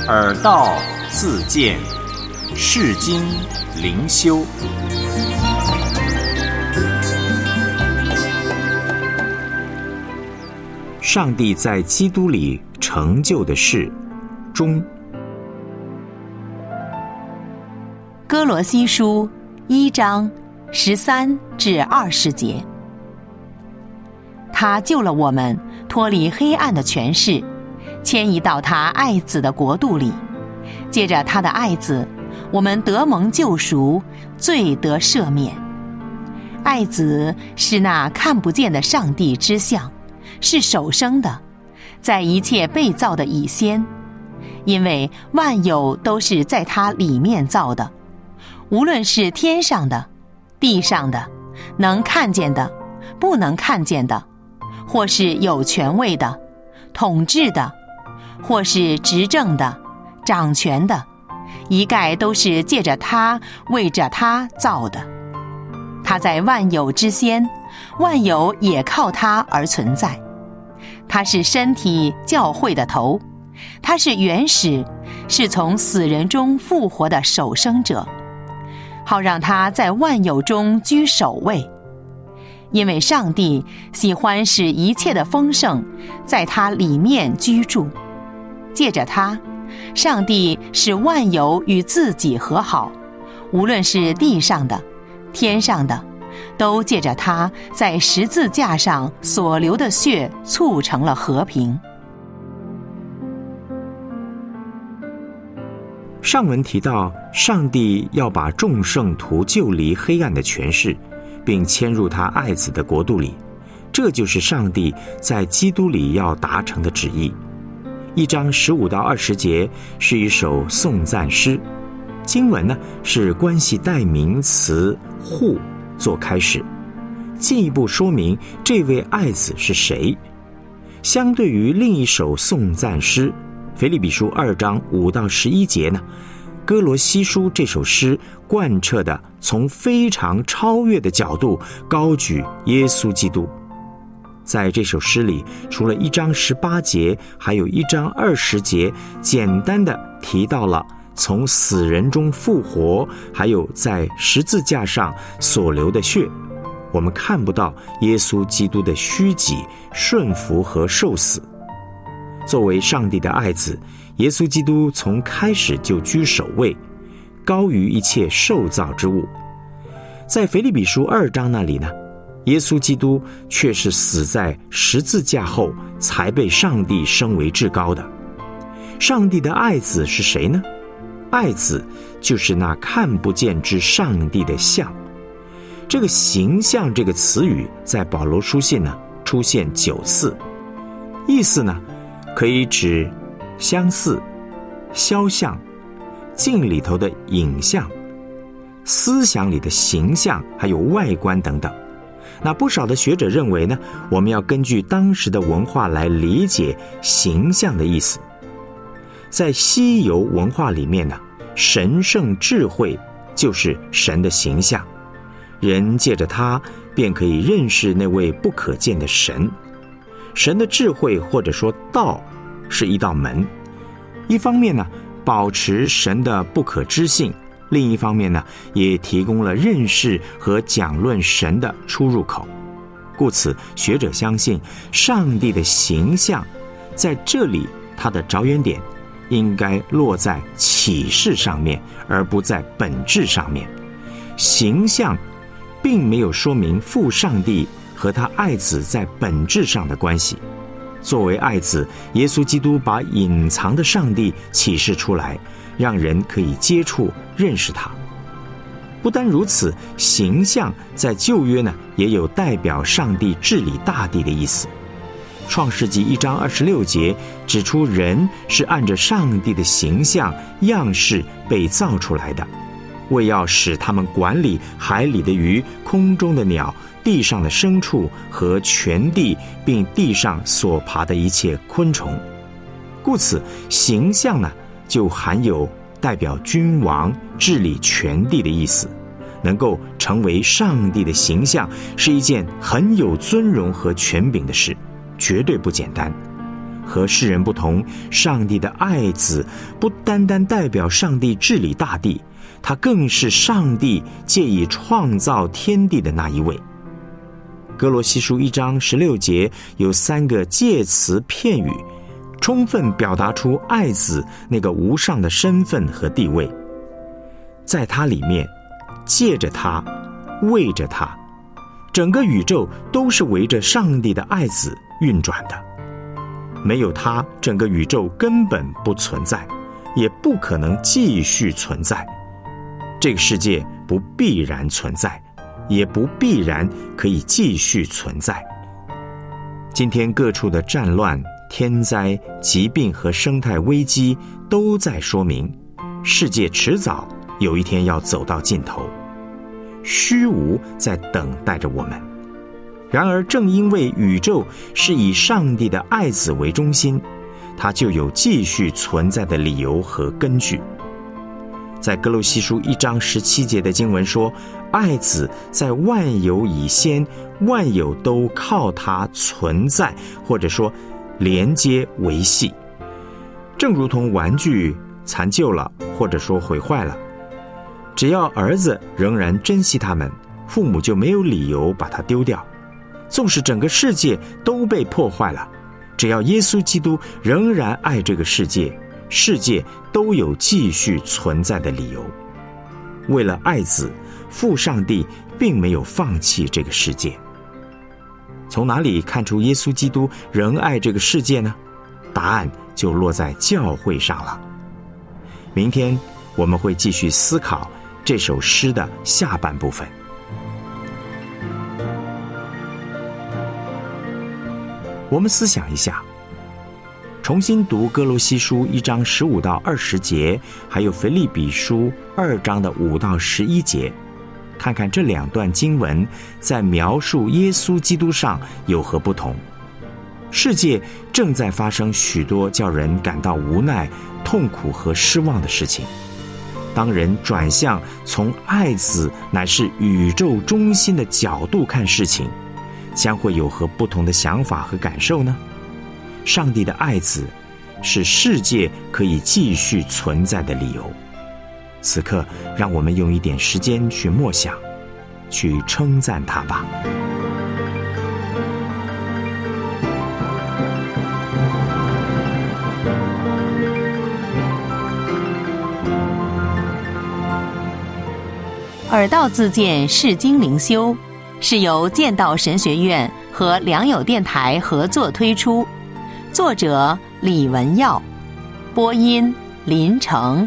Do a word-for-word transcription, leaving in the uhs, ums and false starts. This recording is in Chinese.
耳道自见，世经灵修。上帝在基督里成就的事中， 哥罗西书一章十三至二十节，他救了我们脱离黑暗的权势，迁移到他爱子的国度里。借着他的爱子，我们得蒙救赎，罪得赦免。爱子是那看不见的上帝之像，是首生的，在一切被造的以先，因为万有都是在他里面造的，无论是天上的、地上的，能看见的、不能看见的，或是有权位的、统治的，或是执政的、掌权的，一概都是借着他、为着他造的。他在万有之先，万有也靠他而存在。他是身体教会的头，他是原始，是从死人中复活的首生者，好让他在万有中居首位。因为上帝喜欢使一切的丰盛在他里面居住，借着他，上帝使万有与自己和好，无论是地上的、天上的，都借着他在十字架上所流的血促成了和平。 上文提到，上帝要把众圣徒救离黑暗的权势，并迁入他爱子的国度里，这就是上帝在基督里要达成的旨意。一章十五到二十节是一首颂赞诗，经文呢是关系代名词户做开始，进一步说明这位爱子是谁。相对于另一首颂赞诗腓立比书二章五到十一节呢，哥罗西书这首诗贯彻的从非常超越的角度高举耶稣基督。在这首诗里，除了一章十八节，还有一章二十节，简单的提到了从死人中复活，还有在十字架上所流的血。我们看不到耶稣基督的虚己、顺服和受死。作为上帝的爱子，耶稣基督从开始就居首位，高于一切受造之物。在腓立比书二章那里呢，耶稣基督却是死在十字架后才被上帝升为至高的。上帝的爱子是谁呢？爱子就是那看不见之上帝的像。这个形象这个词语在保罗书信呢出现九次，意思呢可以指相似、肖像、镜里头的影像、思想里的形象，还有外观等等。那不少的学者认为呢，我们要根据当时的文化来理解形象的意思。在西游文化里面呢，神圣智慧就是神的形象，人借着它便可以认识那位不可见的神。神的智慧或者说道是一道门，一方面呢保持神的不可知性，另一方面呢也提供了认识和讲论神的出入口。故此学者相信上帝的形象在这里它的着眼点应该落在启示上面，而不在本质上面。形象并没有说明父上帝和他爱子在本质上的关系。作为爱子，耶稣基督把隐藏的上帝启示出来，让人可以接触认识他。不单如此，形象在旧约呢也有代表上帝治理大地的意思。创世纪一章二十六节指出，人是按着上帝的形象样式被造出来的，为要使他们管理海里的鱼、空中的鸟、地上的牲畜和全地，并地上所爬的一切昆虫。故此形象呢就含有代表君王治理全地的意思。能够成为上帝的形象是一件很有尊荣和权柄的事，绝对不简单。 和世人不同，上帝的爱子不单单代表上帝治理大地，他更是上帝借以创造天地的那一位。哥罗西书一章十六节有三个介词片语，充分表达出爱子那个无上的身份和地位。在他里面，借着他，为着他，整个宇宙都是围着上帝的爱子运转的。没有他，整个宇宙根本不存在，也不可能继续存在。这个世界不必然存在，也不必然可以继续存在。今天各处的战乱、天灾、疾病和生态危机都在说明，世界迟早有一天要走到尽头，虚无在等待着我们。然而正因为宇宙是以上帝的爱子为中心，它就有继续存在的理由和根据。在哥罗西书一章十七节的经文说，爱子在万有以先，万有都靠他存在，或者说连接维系。正如同玩具残旧了，或者说毁坏了，只要儿子仍然珍惜他们，父母就没有理由把它丢掉。纵使整个世界都被破坏了，只要耶稣基督仍然爱这个世界，世界都有继续存在的理由。为了爱子，父上帝并没有放弃这个世界。从哪里看出耶稣基督仍爱这个世界呢？答案就落在教会上了。明天我们会继续思考这首诗的下半部分。我们思想一下，重新读哥罗西书一章十五到二十节，还有腓立比书二章的五到十一节，看看这两段经文在描述耶稣基督上有何不同。世界正在发生许多叫人感到无奈、痛苦和失望的事情。当人转向从爱子乃是宇宙中心的角度看事情，将会有何不同的想法和感受呢？上帝的爱子是世界可以继续存在的理由。此刻让我们用一点时间去默想，去称赞他吧。 耳道自荐释经灵修是由剑道神学院和良友电台合作推出，作者李文耀，播音林成。